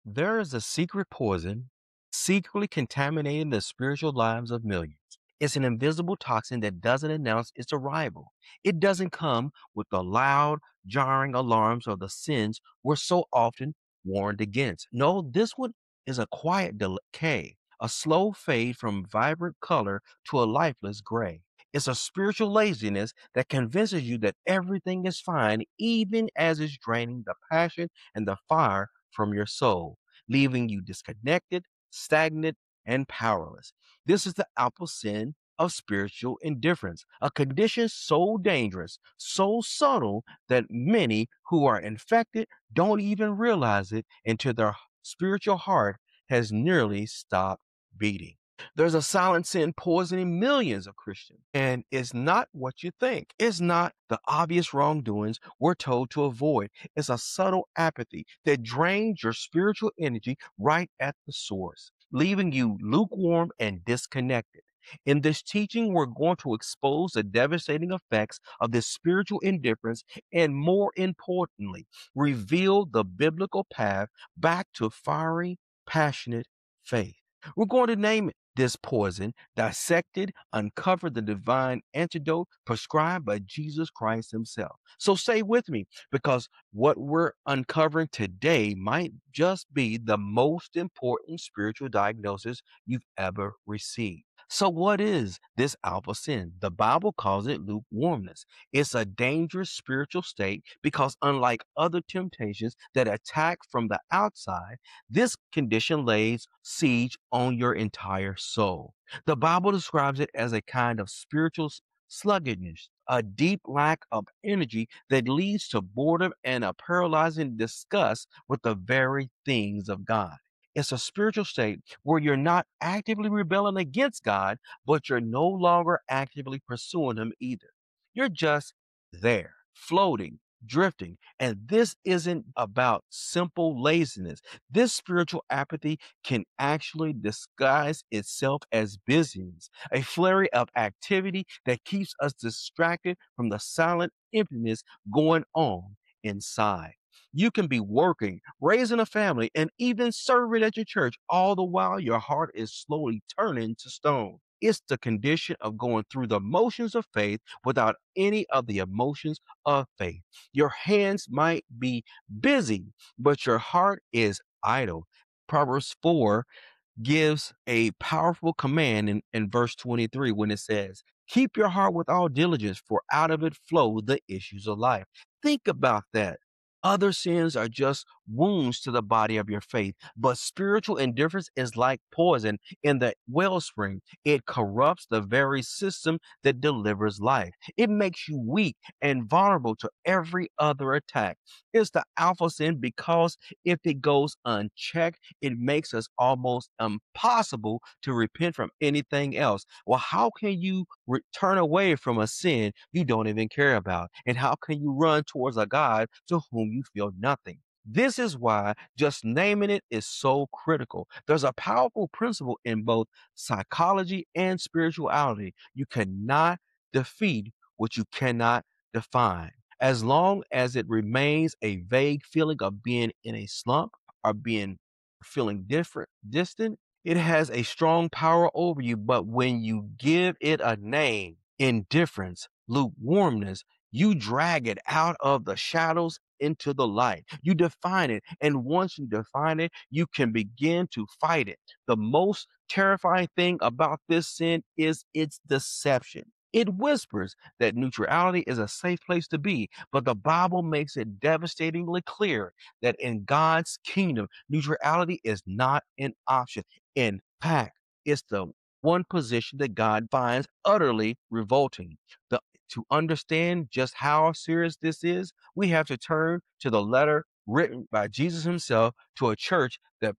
There is a secret poison secretly contaminating the spiritual lives of millions. It's an invisible toxin that doesn't announce its arrival. It doesn't come with the loud, jarring alarms of the sins we're so often warned against. No, this one is a quiet decay, a slow fade from vibrant color to a lifeless gray. It's a spiritual laziness that convinces you that everything is fine, even as it's draining the passion and the fire from your soul, leaving you disconnected, stagnant, and powerless. This is the alpha sin of spiritual indifference, a condition so dangerous, so subtle that many who are infected don't even realize it until their spiritual heart has nearly stopped beating. There's a silent sin poisoning millions of Christians, and it's not what you think. It's not the obvious wrongdoings we're told to avoid. It's a subtle apathy that drains your spiritual energy right at the source, leaving you lukewarm and disconnected. In this teaching, we're going to expose the devastating effects of this spiritual indifference and, more importantly, reveal the biblical path back to fiery, passionate faith. We're going to name this poison, dissected, uncover the divine antidote prescribed by Jesus Christ himself. So stay with me because what we're uncovering today might just be the most important spiritual diagnosis you've ever received. So, what is this alpha sin? The Bible calls it lukewarmness. It's a dangerous spiritual state because, unlike other temptations that attack from the outside, this condition lays siege on your entire soul. The Bible describes it as a kind of spiritual sluggishness, a deep lack of energy that leads to boredom and a paralyzing disgust with the very things of God. It's a spiritual state where you're not actively rebelling against God, but you're no longer actively pursuing Him either. You're just there, floating, drifting. And this isn't about simple laziness. This spiritual apathy can actually disguise itself as busyness, a flurry of activity that keeps us distracted from the silent emptiness going on inside. You can be working, raising a family, and even serving at your church, all the while your heart is slowly turning to stone. It's the condition of going through the motions of faith without any of the emotions of faith. Your hands might be busy, but your heart is idle. Proverbs 4 gives a powerful command in verse 23 when it says, keep your heart with all diligence, for out of it flow the issues of life. Think about that. Other sins are just wounds to the body of your faith, but spiritual indifference is like poison in the wellspring. It corrupts the very system that delivers life. It makes you weak and vulnerable to every other attack. It's the alpha sin because if it goes unchecked, it makes us almost impossible to repent from anything else. Well, how can you turn away from a sin you don't even care about? And how can you run towards a God to whom you feel nothing? This is why just naming it is so critical. There's a powerful principle in both psychology and spirituality. You cannot defeat what you cannot define. As long as it remains a vague feeling of being in a slump or being feeling different, distant, it has a strong power over you. But when you give it a name, indifference, lukewarmness, you drag it out of the shadows into the light. You define it. And once you define it, you can begin to fight it. The most terrifying thing about this sin is its deception. It whispers that neutrality is a safe place to be, but the Bible makes it devastatingly clear that in God's kingdom, neutrality is not an option. In fact, it's the one position that God finds utterly revolting. The, to understand just how serious this is, we have to turn to the letter written by Jesus himself to a church that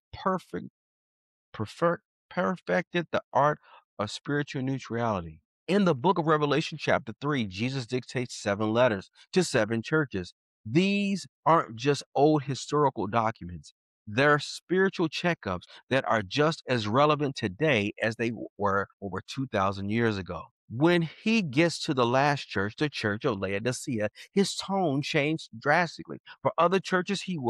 perfect, perfected the art of spiritual neutrality. In the book of Revelation, chapter 3, Jesus dictates 7 letters to 7 churches. These aren't just old historical documents, they're spiritual checkups that are just as relevant today as they were over 2,000 years ago. When he gets to the last church, the church of Laodicea, his tone changed drastically. For other churches, he was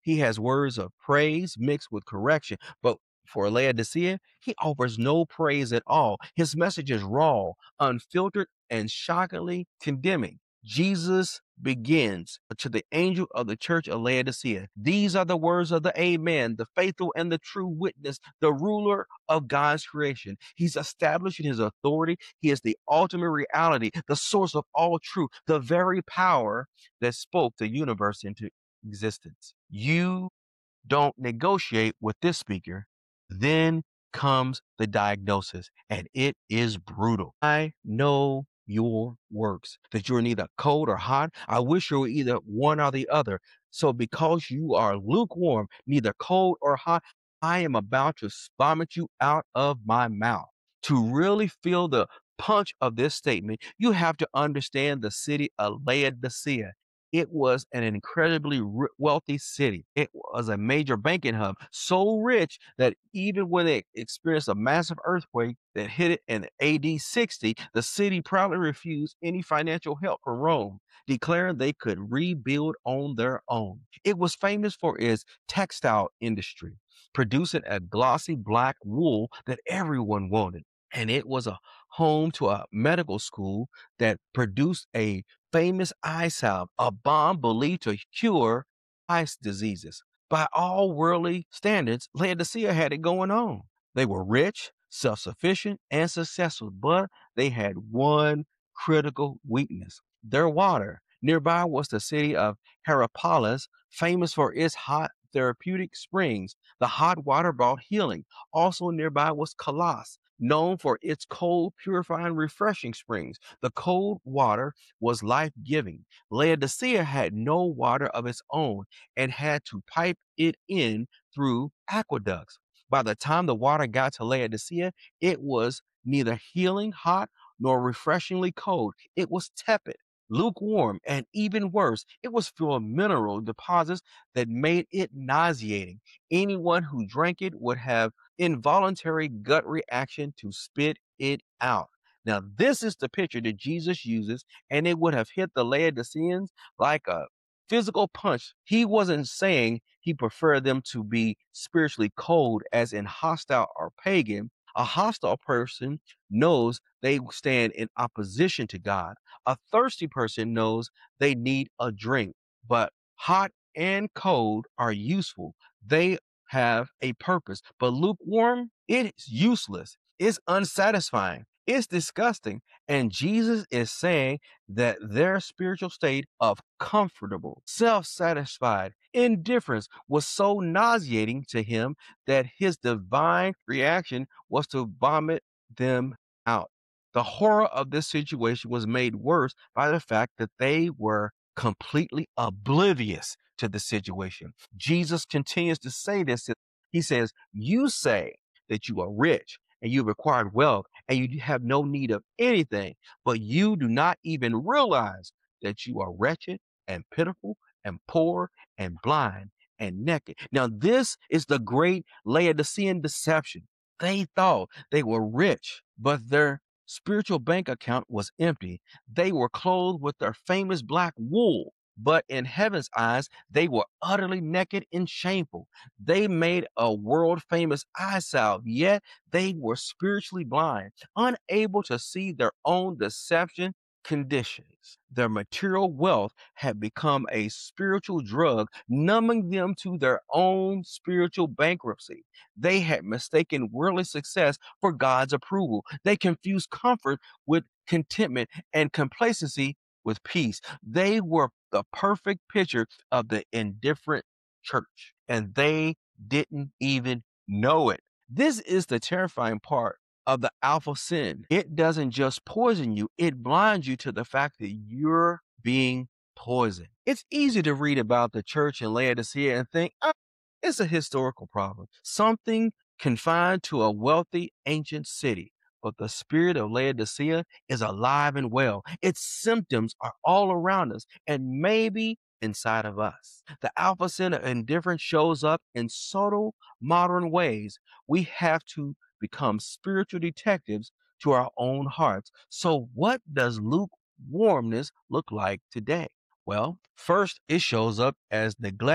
He has words of praise mixed with correction. But for Laodicea, he offers no praise at all. His message is raw, unfiltered, and shockingly condemning. Jesus begins to the angel of the church of Laodicea. These are the words of the Amen, the faithful and the true witness, the ruler of God's creation. He's establishing his authority. He is the ultimate reality, the source of all truth, the very power that spoke the universe into existence. You don't negotiate with this speaker. Then comes the diagnosis, and it is brutal. I know your works, that you're neither cold or hot. I wish you were either one or the other. So, because you are lukewarm, neither cold or hot, I am about to vomit you out of my mouth. To really feel the punch of this statement, you have to understand the city of Laodicea. It was an incredibly wealthy city. It was a major banking hub, so rich that even when it experienced a massive earthquake that hit it in AD 60, the city proudly refused any financial help from Rome, declaring they could rebuild on their own. It was famous for its textile industry, producing a glossy black wool that everyone wanted. And it was a home to a medical school that produced a famous eye salve, a balm believed to cure eye diseases. By all worldly standards, Laodicea had it going on. They were rich, self sufficient, and successful, but they had one critical weakness: their water. Nearby was the city of Hierapolis, famous for its hot therapeutic springs. The hot water brought healing. Also nearby was Colossus, known for its cold, purifying, refreshing springs. The cold water was life giving. Laodicea had no water of its own and had to pipe it in through aqueducts. By the time the water got to Laodicea, it was neither healing hot nor refreshingly cold. It was tepid, lukewarm, and even worse, it was full of mineral deposits that made it nauseating. Anyone who drank it would have involuntary gut reaction to spit it out. Now, this is the picture that Jesus uses, and it would have hit the Laodiceans like a physical punch. He wasn't saying he preferred them to be spiritually cold, as in hostile or pagan. A hostile person knows they stand in opposition to God. A thirsty person knows they need a drink, but hot and cold are useful. They have a purpose. But lukewarm, it's useless. It's unsatisfying. It's disgusting. And Jesus is saying that their spiritual state of comfortable, self satisfied indifference was so nauseating to him that his divine reaction was to vomit them out. The horror of this situation was made worse by the fact that they were completely oblivious to the situation. Jesus continues to say this. He says, "You say that you are rich and you've acquired wealth and you have no need of anything, but you do not even realize that you are wretched and pitiful and poor and blind and naked." Now, this is the great Laodicean deception. They thought they were rich, but their spiritual bank account was empty. They were clothed with their famous black wool, but in heaven's eyes, they were utterly naked and shameful. They made a world famous eye salve, yet they were spiritually blind, unable to see their own deception conditions. Their material wealth had become a spiritual drug, numbing them to their own spiritual bankruptcy. They had mistaken worldly success for God's approval. They confused comfort with contentment and complacency with peace. They were the perfect picture of the indifferent church, and they didn't even know it. This is the terrifying part of the alpha sin. It doesn't just poison you, it blinds you to the fact that you're being poisoned. It's easy to read about the church in Laodicea and think, "Oh, it's a historical problem, something confined to a wealthy ancient city." But the spirit of Laodicea is alive and well. Its symptoms are all around us and maybe inside of us. The alpha sin of indifference shows up in subtle modern ways. We have to become spiritual detectives to our own hearts. So, what does lukewarmness look like today? Well, first, it shows up as neglect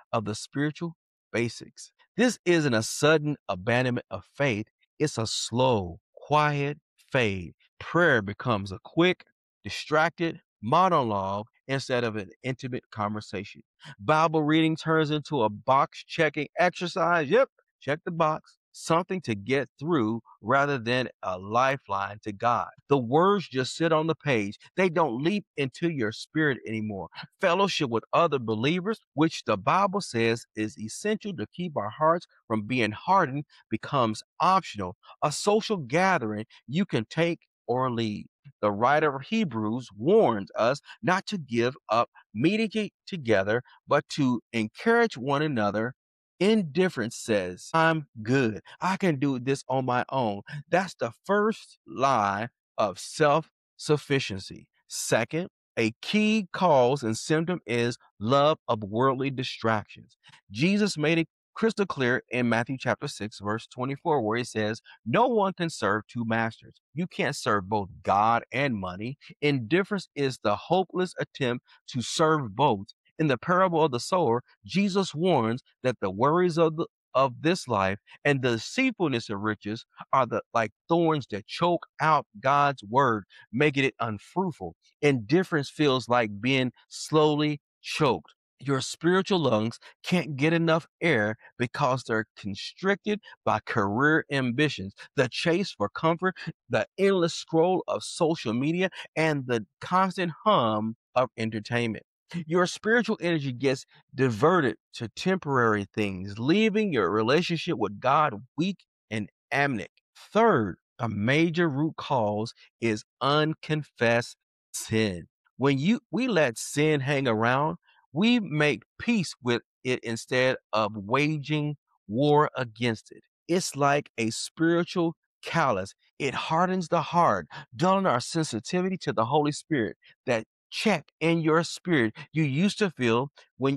of the spiritual basics. This isn't a sudden abandonment of faith, it's a slow, quiet fade. Prayer becomes a quick, distracted monologue instead of an intimate conversation. Bible reading turns into a box checking exercise. Yep, check the box. Something to get through rather than a lifeline to God. The words just sit on the page. They don't leap into your spirit anymore. Fellowship with other believers, which the Bible says is essential to keep our hearts from being hardened, becomes optional. A social gathering you can take or leave. The writer of Hebrews warns us not to give up meeting together, but to encourage one another. Indifference says, I'm good. I can do this on my own. That's the first lie of self sufficiency. Second, a key cause and symptom is love of worldly distractions. Jesus made it crystal clear in Matthew chapter 6, verse 24, where he says, no one can serve two masters. You can't serve both God and money. Indifference is the hopeless attempt to serve both. In the parable of the sower, Jesus warns that the worries of this life and the deceitfulness of riches are the like thorns that choke out God's word, making it unfruitful. Indifference feels like being slowly choked. Your spiritual lungs can't get enough air because they're constricted by career ambitions, the chase for comfort, the endless scroll of social media, and the constant hum of entertainment. Your spiritual energy gets diverted to temporary things, leaving your relationship with God weak and amnec. Third, a major root cause is unconfessed sin. When we let sin hang around, we make peace with it instead of waging war against it. It's like a spiritual callus. It hardens the heart, dulling our sensitivity to the Holy Spirit. That check in your spirit you used to feel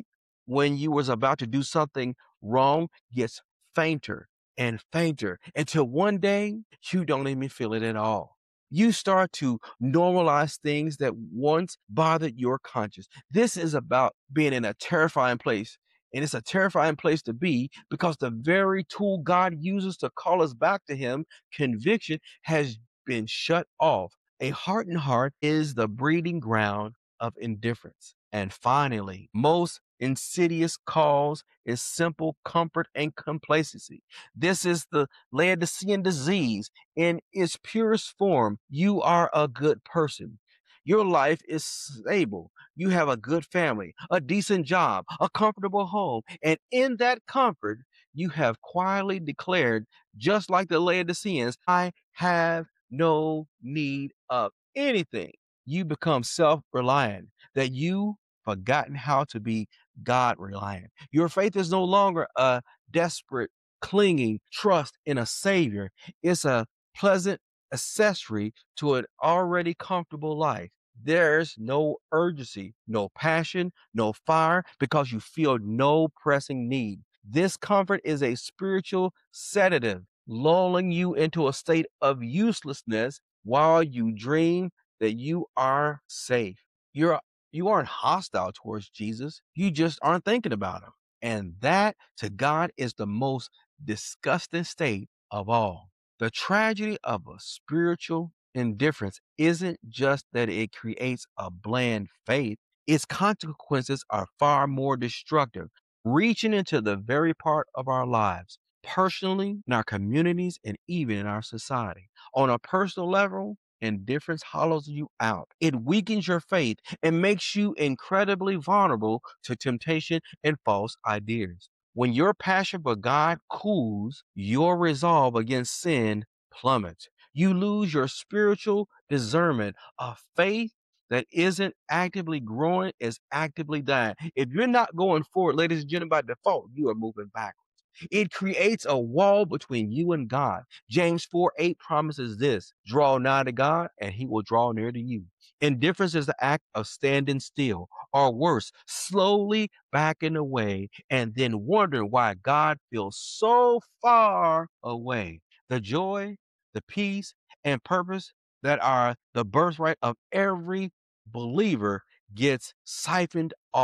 when you was about to do something wrong gets fainter and fainter until one day you don't even feel it at all. You start to normalize things that once bothered your conscience. This is about being in a terrifying place. And it's a terrifying place to be because the very tool God uses to call us back to Him, conviction, has been shut off. A hardened heart is the breeding ground of indifference. And finally, most insidious cause is simple comfort and complacency. This is the Laodicean disease in its purest form. You are a good person. Your life is stable. You have a good family, a decent job, a comfortable home. And in that comfort, you have quietly declared, just like the Laodiceans, I have no need of anything. You become self reliant, that you forgotten how to be God reliant. Your faith is no longer a desperate, clinging trust in a Savior, it's a pleasant accessory to an already comfortable life. There's no urgency, no passion, no fire because you feel no pressing need. This comfort is a spiritual sedative, lulling you into a state of uselessness while you dream that you are safe. You're you aren't hostile towards Jesus. You just aren't thinking about him. And that to God is the most disgusting state of all. The tragedy of a spiritual indifference isn't just that it creates a bland faith, its consequences are far more destructive, reaching into the very part of our lives, personally, in our communities, and even in our society. On a personal level, indifference hollows you out. It weakens your faith and makes you incredibly vulnerable to temptation and false ideas. When your passion for God cools, your resolve against sin plummets. You lose your spiritual discernment. A faith that isn't actively growing is actively dying. If you're not going forward, ladies and gentlemen, by default, you are moving backwards. It creates a wall between you and God. James 4:8 promises this: draw nigh to God, and he will draw near to you. Indifference is the act of standing still, or worse, slowly backing away and then wondering why God feels so far away. The joy, the peace, and purpose that are the birthright of every believer gets siphoned off.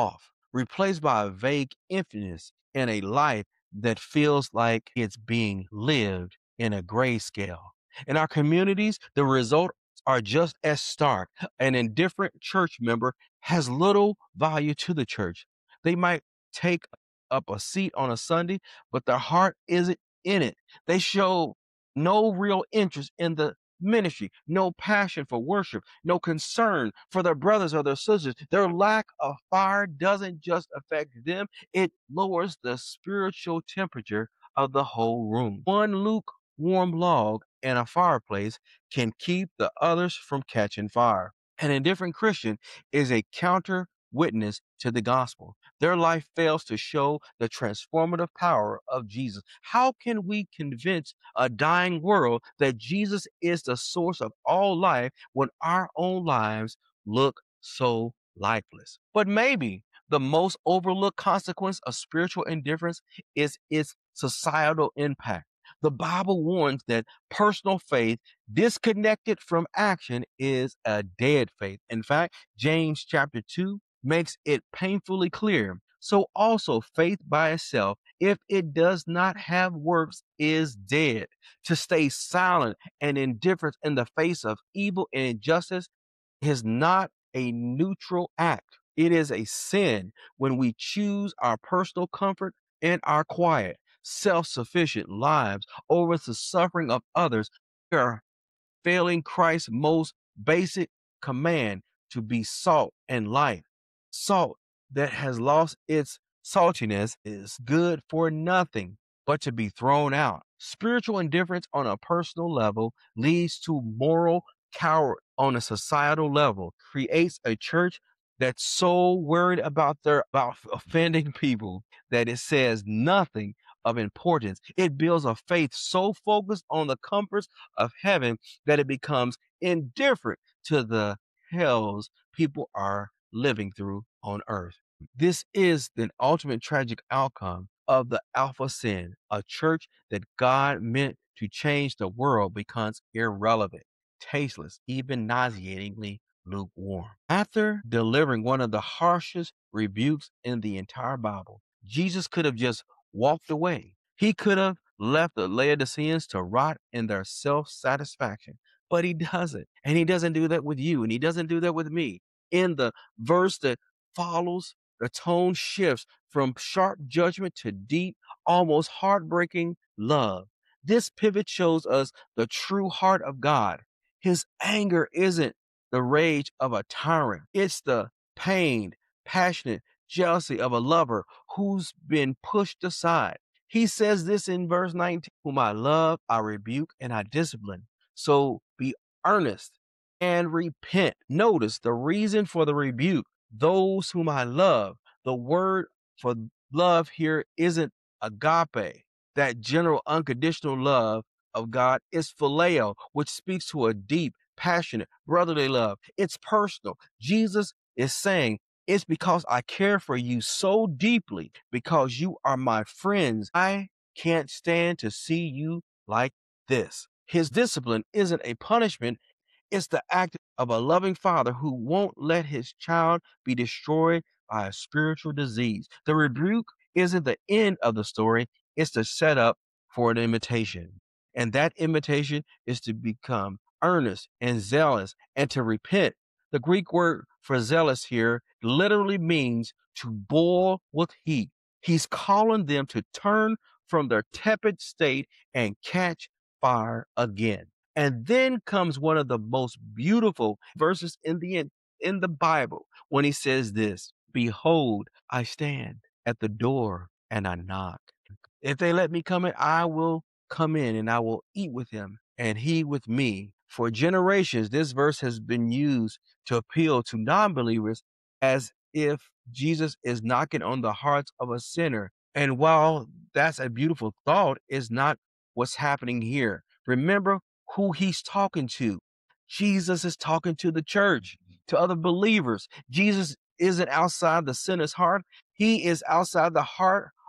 replaced by a vague emptiness in a life that feels like it's being lived in a grayscale. In our communities, the results are just as stark. An indifferent church member has little value to the church. They might take up a seat on a Sunday, but their heart isn't in it. They show no real interest in the ministry, no passion for worship, no concern for their brothers or their sisters. Their lack of fire doesn't just affect them, it lowers the spiritual temperature of the whole room. One lukewarm log in a fireplace can keep the others from catching fire. An indifferent Christian is a counter witness to the gospel. Their life fails to show the transformative power of Jesus. How can we convince a dying world that Jesus is the source of all life when our own lives look so lifeless? But maybe the most overlooked consequence of spiritual indifference is its societal impact. The Bible warns that personal faith disconnected from action is a dead faith. In fact, James chapter 2 makes it painfully clear. So also faith by itself, if it does not have works, is dead. To stay silent and indifferent in the face of evil and injustice is not a neutral act. It is a sin when we choose our personal comfort and our quiet, self sufficient lives over the suffering of others. We are failing Christ's most basic command to be salt and light. Salt that has lost its saltiness is good for nothing but to be thrown out. Spiritual indifference on a personal level leads to moral cowardice on a societal level, creates a church that's so worried about offending people that it says nothing of importance. It builds a faith so focused on the comforts of heaven that it becomes indifferent to the hells people are living through on earth. This is the ultimate tragic outcome of the alpha sin. A church that God meant to change the world becomes irrelevant, tasteless, even nauseatingly lukewarm. After delivering one of the harshest rebukes in the entire Bible, Jesus could have just walked away. He could have left the Laodiceans to rot in their self satisfaction, but he doesn't. And he doesn't do that with you, and he doesn't do that with me. In the verse that follows, the tone shifts from sharp judgment to deep, almost heartbreaking love. This pivot shows us the true heart of God. His anger isn't the rage of a tyrant, it's the pained, passionate jealousy of a lover who's been pushed aside. He says this in verse 19, whom I love, I rebuke, and I discipline. So be earnest and repent. Notice the reason for the rebuke. Those whom I love. The word for love here isn't agape, that general unconditional love of God. Is phileo, which speaks to a deep, passionate, brotherly love. It's personal. Jesus is saying, it's because I care for you so deeply, because you are my friends. I can't stand to see you like this. His discipline isn't a punishment, it's the act of a loving father who won't let his child be destroyed by a spiritual disease. The rebuke isn't the end of the story, it's the setup for an imitation. And that imitation is to become earnest and zealous and to repent. The Greek word for zealous here literally means to boil with heat. He's calling them to turn from their tepid state and catch fire again. And then comes one of the most beautiful verses in the Bible when he says this, behold, I stand at the door and I knock. If they let me come in, I will come in and I will eat with him and he with me. For generations, this verse has been used to appeal to non believers as if Jesus is knocking on the hearts of a sinner. And while that's a beautiful thought, is not what's happening here. Remember who he's talking to. Jesus is talking to the church, to other believers. Jesus isn't outside the sinner's heart. He is outside the heart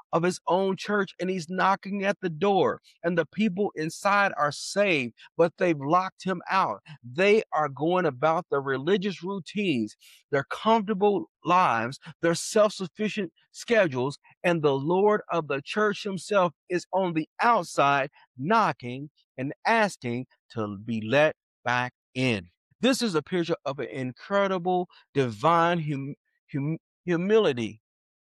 of his own church, and he's knocking at the door, and the people inside are saved, but they've locked him out. They are going about their religious routines, their comfortable lives, their self-sufficient schedules, and the Lord of the church himself is on the outside knocking and asking to be let back in. This is a picture of an incredible divine hum- humility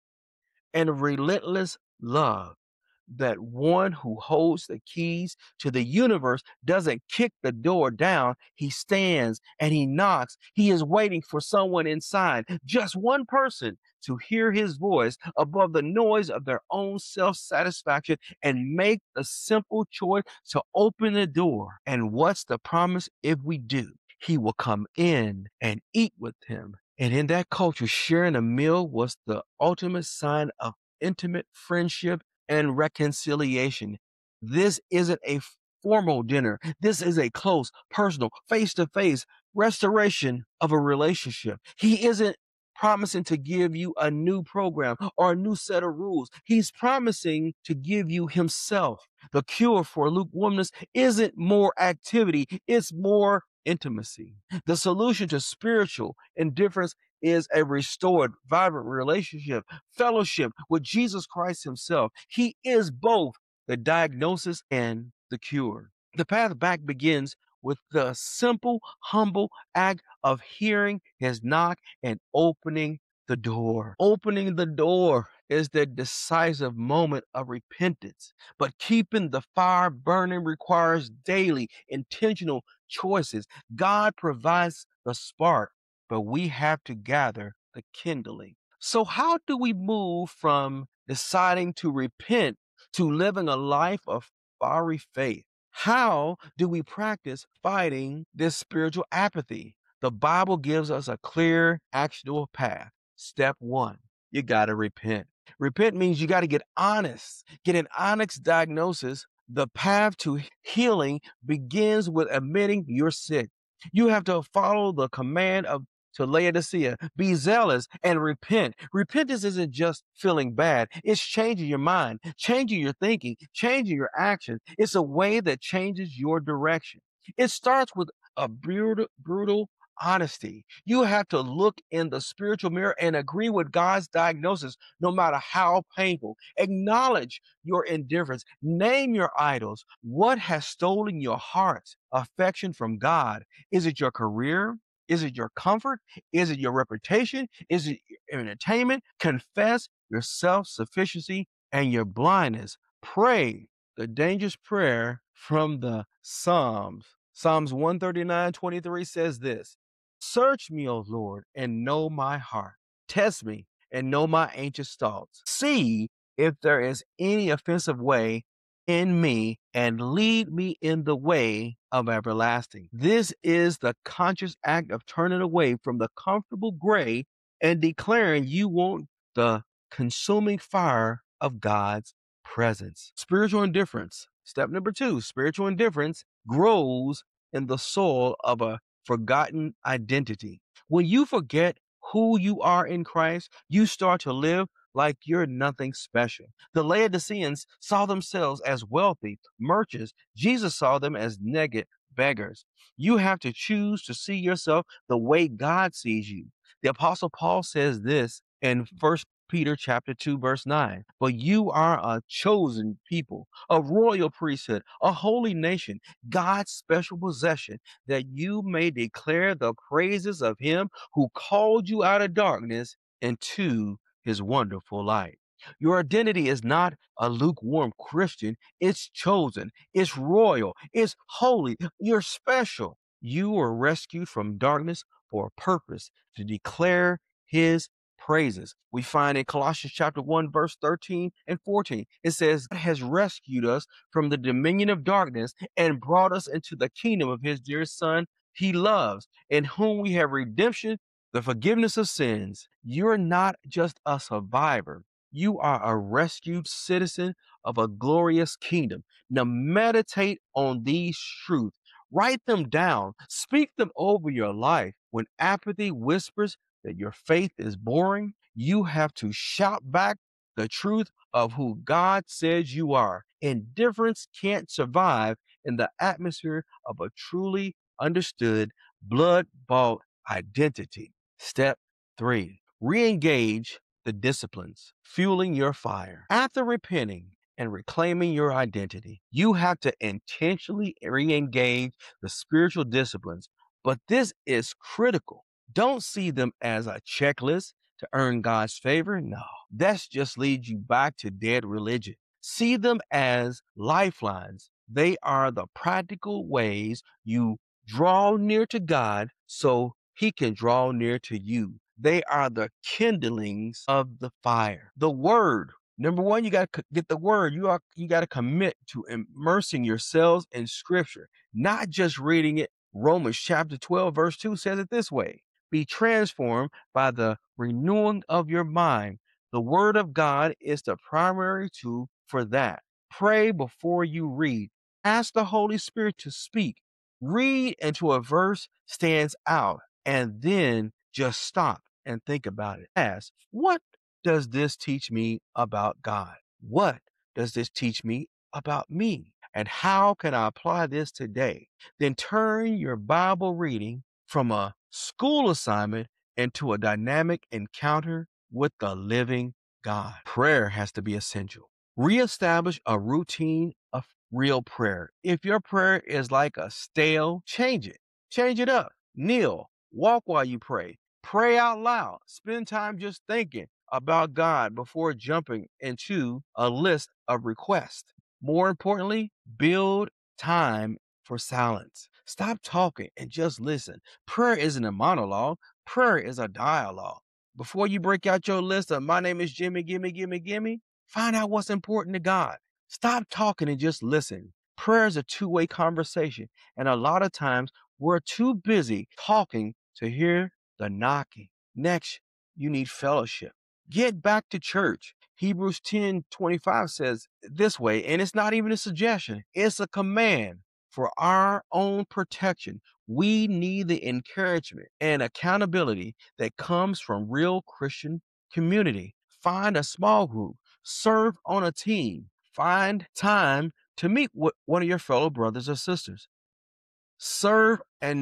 and relentless love. That one who holds the keys to the universe doesn't kick the door down. He stands and he knocks. He is waiting for someone inside, just one person, to hear his voice above the noise of their own self satisfaction and make the simple choice to open the door. And what's the promise if we do? He will come in and eat with him. And in that culture, sharing a meal was the ultimate sign of intimate friendship and reconciliation. This isn't a formal dinner. This is a close, personal, face to face restoration of a relationship. He isn't promising to give you a new program or a new set of rules. He's promising to give you himself. The cure for lukewarmness isn't more activity, it's more intimacy. The solution to spiritual indifference is a restored, vibrant relationship, fellowship with Jesus Christ himself. He is both the diagnosis and the cure. The path back begins with the simple, humble act of hearing his knock and opening the door. Opening the door is the decisive moment of repentance. But keeping the fire burning requires daily, intentional choices. God provides the spark, but we have to gather the kindling. So, how do we move from deciding to repent to living a life of fiery faith? How do we practice fighting this spiritual apathy? The Bible gives us a clear, actionable path. Step one, you got to repent. Repent means you got to get honest, get an honest diagnosis. The path to healing begins with admitting you're sick. You have to follow the command of to Laodicea, be zealous and repent. Repentance isn't just feeling bad. It's changing your mind, changing your thinking, changing your actions. It's a way that changes your direction. It starts with a brutal honesty. You have to look in the spiritual mirror and agree with God's diagnosis, no matter how painful. Acknowledge your indifference. Name your idols. What has stolen your heart's affection from God? Is it your career? Is it your comfort? Is it your reputation? Is it your entertainment? Confess your self sufficiency and your blindness. Pray the dangerous prayer from the Psalms. Psalms 139:23 says this: Search me, O Lord, and know my heart. Test me and know my anxious thoughts. See if there is any offensive way in me and lead me in the way of everlasting. This is the conscious act of turning away from the comfortable gray and declaring you want the consuming fire of God's presence. Spiritual indifference. Step number two, spiritual indifference grows in the soil of a forgotten identity. When you forget who you are in Christ, you start to live like you're nothing special. The Laodiceans saw themselves as wealthy merchants. Jesus saw them as naked beggars. You have to choose to see yourself the way God sees you. The Apostle Paul says this in 1 Peter chapter 2, verse 9. But you are a chosen people, a royal priesthood, a holy nation, God's special possession, that you may declare the praises of him who called you out of darkness into his wonderful light. Your identity is not a lukewarm Christian. It's chosen. It's royal. It's holy. You're special. You were rescued from darkness for a purpose to declare his praises. We find in Colossians chapter 1, verse 13 and 14, it says, God has rescued us from the dominion of darkness and brought us into the kingdom of his dear son he loves, in whom we have redemption, the forgiveness of sins. You're not just a survivor. You are a rescued citizen of a glorious kingdom. Now meditate on these truths. Write them down. Speak them over your life. When apathy whispers that your faith is boring, you have to shout back the truth of who God says you are. Indifference can't survive in the atmosphere of a truly understood, blood bought identity. Step 3, re engage the disciplines fueling your fire. After repenting and reclaiming your identity, you have to intentionally re engage the spiritual disciplines. But this is critical. Don't see them as a checklist to earn God's favor. No, that's just leads you back to dead religion. See them as lifelines. They are the practical ways you draw near to God so he can draw near to you. They are the kindlings of the fire. The word. Number one, you got to get the word. You got to commit to immersing yourselves in scripture, not just reading it. Romans chapter 12, verse 2 says it this way: be transformed by the renewing of your mind. The word of God is the primary tool for that. Pray before you read. Ask the Holy Spirit to speak. Read until a verse stands out and then just stop and think about it. Ask, what does this teach me about God? What does this teach me about me? And how can I apply this today? Then turn your Bible reading from a school assignment into a dynamic encounter with the living God. Prayer has to be essential. Reestablish a routine of real prayer. If your prayer is like a stale, change it. Change it up. Kneel. Walk while you pray. Pray out loud. Spend time just thinking about God before jumping into a list of requests. More importantly, build time for silence. Stop talking and just listen. Prayer isn't a monologue. Prayer is a dialogue. Before you break out your list of my name is Jimmy, gimme, gimme, gimme, find out what's important to God. Stop talking and just listen. Prayer is a two-way conversation. And a lot of times we're too busy talking to hear the knocking. Next, you need fellowship. Get back to church. Hebrews 10:25 says this way, and it's not even a suggestion, it's a command for our own protection. We need the encouragement and accountability that comes from real Christian community. Find a small group, serve on a team, find time to meet with one of your fellow brothers or sisters. Serve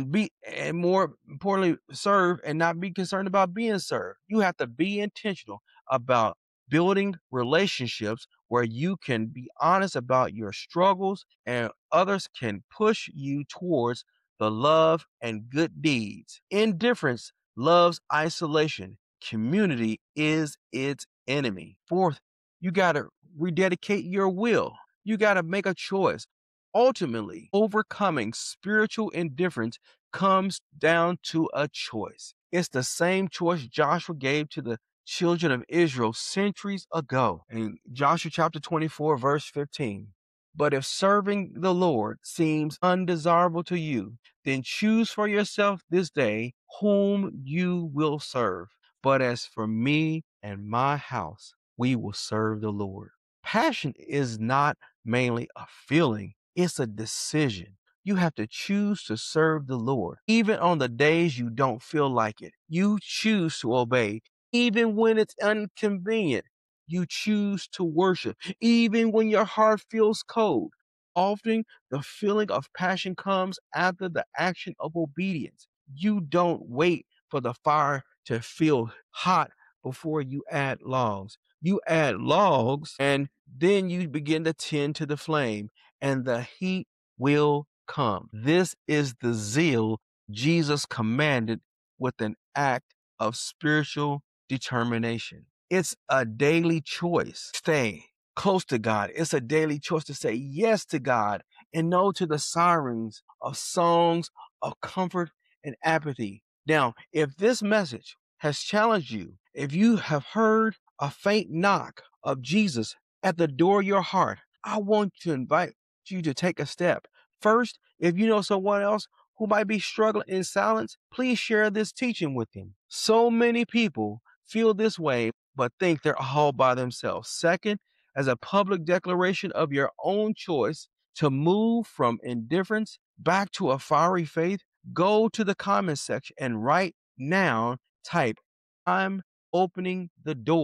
and more importantly, serve and not be concerned about being served. You have to be intentional about building relationships where you can be honest about your struggles and others can push you towards the love and good deeds. Indifference loves isolation. Community is its enemy. Fourth, you got to rededicate your will. You got to make a choice. Ultimately, overcoming spiritual indifference comes down to a choice. It's the same choice Joshua gave to the children of Israel centuries ago in Joshua chapter 24, verse 15. But if serving the Lord seems undesirable to you, then choose for yourself this day whom you will serve. But as for me and my house, we will serve the Lord. Passion is not mainly a feeling, it's a decision. You have to choose to serve the Lord. Even on the days you don't feel like it, you choose to obey. Even when it's inconvenient, you choose to worship. Even when your heart feels cold. Often, the feeling of passion comes after the action of obedience. You don't wait for the fire to feel hot before you add logs. You add logs and then you begin to tend to the flame and the heat will come. This is the zeal Jesus commanded with an act of spiritual determination. It's a daily choice. Stay close to God. It's a daily choice to say yes to God and no to the sirens of songs of comfort and apathy. Now, if this message has challenged you, if you have heard a faint knock of Jesus at the door of your heart, I want to invite you to take a step. First, if you know someone else who might be struggling in silence, please share this teaching with them. So many people feel this way, but think they're all by themselves. Second, as a public declaration of your own choice to move from indifference back to a fiery faith, go to the comment section and right now type, I'm opening the door.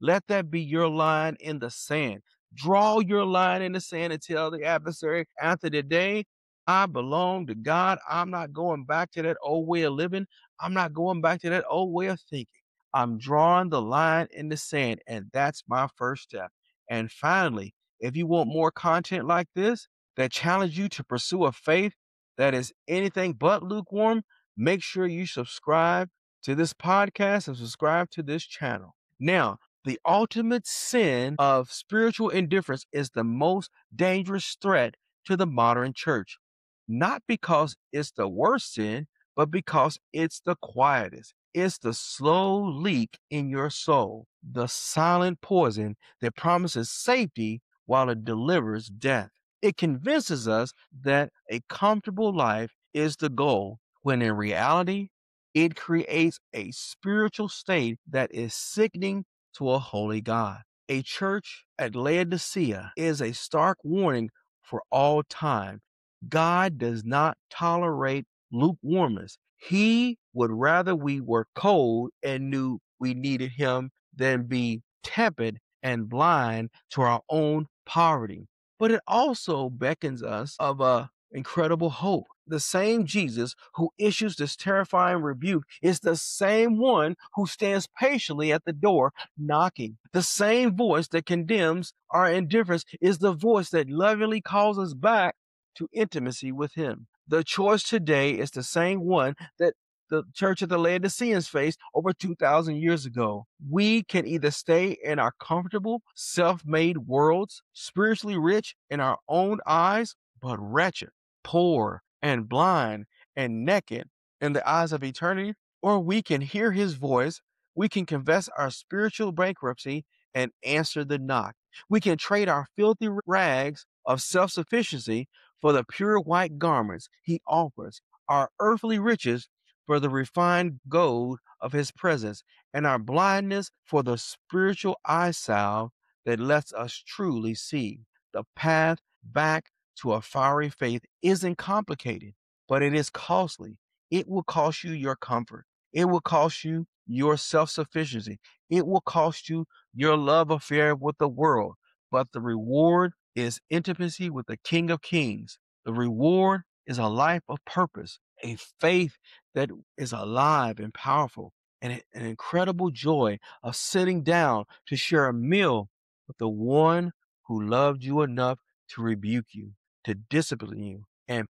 Let that be your line in the sand. Draw your line in the sand and tell the adversary, after today, I belong to God. I'm not going back to that old way of living. I'm not going back to that old way of thinking. I'm drawing the line in the sand, and that's my first step. And finally, if you want more content like this that challenge you to pursue a faith that is anything but lukewarm, make sure you subscribe to this podcast and subscribe to this channel. Now, the ultimate sin of spiritual indifference is the most dangerous threat to the modern church, not because it's the worst sin, but because it's the quietest. It's the slow leak in your soul, the silent poison that promises safety while it delivers death. It convinces us that a comfortable life is the goal, when in reality, it creates a spiritual state that is sickening to a holy God. A church at Laodicea is a stark warning for all time. God does not tolerate lukewarmness. He would rather we were cold and knew we needed Him than be tepid and blind to our own poverty. But it also beckons us of a incredible hope. The same Jesus who issues this terrifying rebuke is the same one who stands patiently at the door knocking. The same voice that condemns our indifference is the voice that lovingly calls us back to intimacy with Him. The choice today is the same one that the church of the Laodiceans faced over 2,000 years ago. We can either stay in our comfortable, self made worlds, spiritually rich in our own eyes, but wretched, poor, and blind and naked in the eyes of eternity, or we can hear His voice. We can confess our spiritual bankruptcy and answer the knock. We can trade our filthy rags of self sufficiency for the pure white garments He offers, our earthly riches for the refined gold of His presence, and our blindness for the spiritual eye salve that lets us truly see. The path back to a fiery faith isn't complicated, but it is costly. It will cost you your comfort. It will cost you your self sufficiency. It will cost you your love affair with the world. But the reward is intimacy with the King of Kings. The reward is a life of purpose, a faith that is alive and powerful, and an incredible joy of sitting down to share a meal with the one who loved you enough to rebuke you, to discipline you, and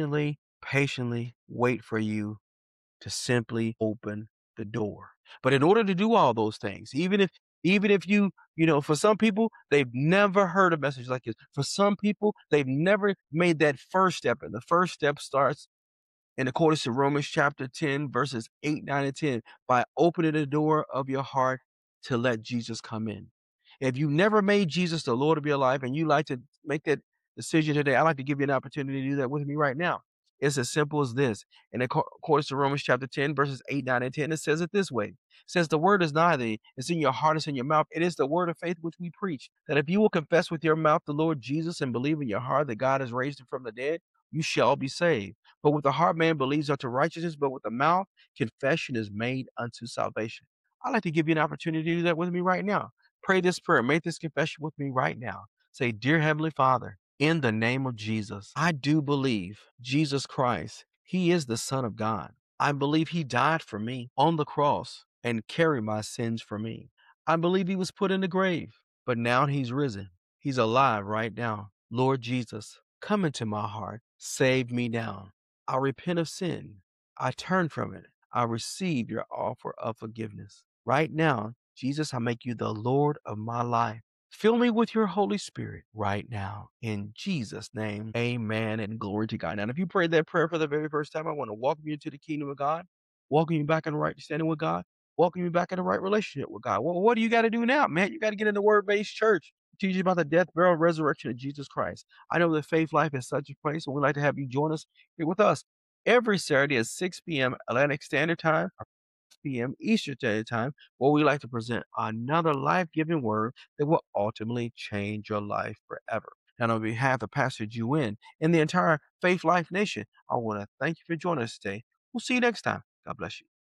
patiently wait for you to simply open the door. But in order to do all those things, even if for some people, they've never heard a message like this. For some people, they've never made that first step. And the first step starts in accordance to Romans chapter 10, verses 8, 9, and 10, by opening the door of your heart to let Jesus come in. If you never made Jesus the Lord of your life and you like to make that decision today, I'd like to give you an opportunity to do that with me right now. It's as simple as this. In accordance to Romans chapter 10, verses 8, 9, and 10, it says it this way. It says, the word is nigh thee, it's in your heart, it's in your mouth. It is the word of faith which we preach, that if you will confess with your mouth the Lord Jesus and believe in your heart that God has raised him from the dead, you shall be saved. For with the heart man believes unto righteousness, but with the mouth confession is made unto salvation. I'd like to give you an opportunity to do that with me right now. Pray this prayer. Make this confession with me right now. Say, Dear Heavenly Father, in the name of Jesus, I do believe Jesus Christ, He is the Son of God. I believe He died for me on the cross and carried my sins for me. I believe He was put in the grave, but now He's risen. He's alive right now. Lord Jesus, come into my heart. Save me now. I repent of sin. I turn from it. I receive your offer of forgiveness. Right now, Jesus, I make you the Lord of my life. Fill me with your Holy Spirit right now. In Jesus' name, amen and glory to God. Now, if you prayed that prayer for the very first time, I want to welcome you into the kingdom of God, welcome you back in the right standing with God, welcome you back in the right relationship with God. Well, what do you got to do now, man? You got to get in the word-based church. Teach you about the death, burial, resurrection of Jesus Christ. I know that Faith Life is such a place, and we'd like to have you join us here with us every Saturday at 6 p.m. Atlantic Standard Time, or 6 p.m. Eastern Standard Time, where we like to present another life-giving word that will ultimately change your life forever. And on behalf of Pastor Juin and the entire Faith Life Nation, I want to thank you for joining us today. We'll see you next time. God bless you.